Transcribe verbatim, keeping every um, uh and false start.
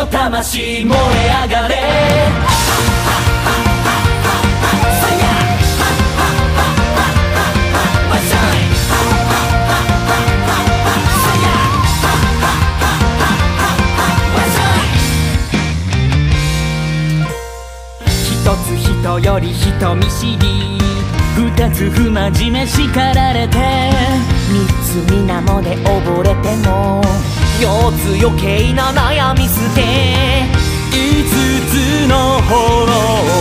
の魂燃え上がれ。 一つ人より人見知り、二つ不真面目叱られて、三つ水面で溺れても、四つ余計な悩み捨て、五つの炎